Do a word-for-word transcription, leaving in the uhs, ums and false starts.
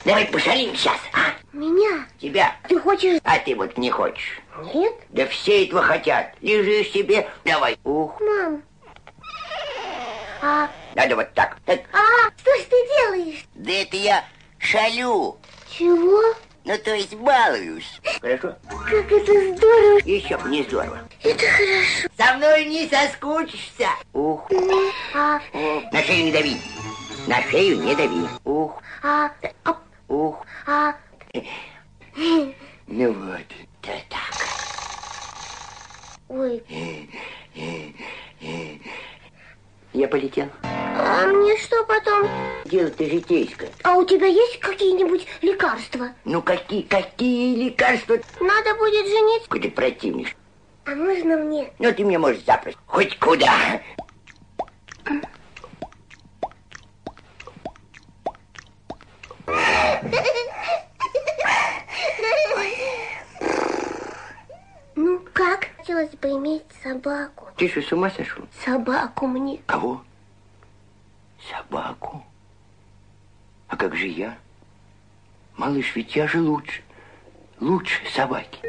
Давай пошалим сейчас, а? Меня? Тебя. Ты хочешь? А ты вот не хочешь. Нет? Да все этого хотят. Лежишь себе, давай. Ух. Мам. А... Надо вот так. так. А, что ж ты делаешь? Да это я шалю. Чего? Ну, то есть балуюсь. Хорошо? Как это здорово. Еще не здорово. Это хорошо. Со мной не соскучишься. Ух. А... Ух. На шею не дави. На шею не дави. Ух. А... а... Ух. А... Ну вот, да так. Ой. Я полетел. А мне что потом? Дело-то житейское. А у тебя есть какие-нибудь лекарства? Ну какие, какие лекарства? Надо будет жениться. Какой ты противник. А можно мне? Ну ты мне можешь запросто. Хоть куда. Ну как? Хотелось бы иметь собаку. Ты что, с ума сошел? Собаку мне. Кого? Собаку? А как же я? Малыш, ведь я же лучше. Лучше собаки.